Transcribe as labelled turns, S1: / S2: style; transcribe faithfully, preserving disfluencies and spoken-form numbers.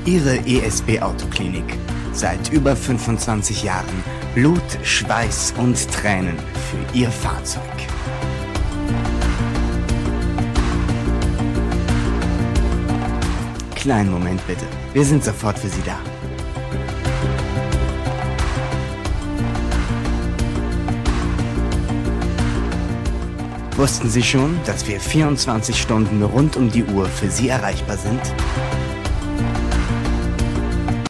S1: Ihre E S B Autoklinik. Seit über fünfundzwanzig Jahren Blut, Schweiß und Tränen für Ihr Fahrzeug. Kleinen Moment bitte, wir sind sofort für Sie da. Wussten Sie schon, dass wir vierundzwanzig Stunden rund um die Uhr für Sie erreichbar sind?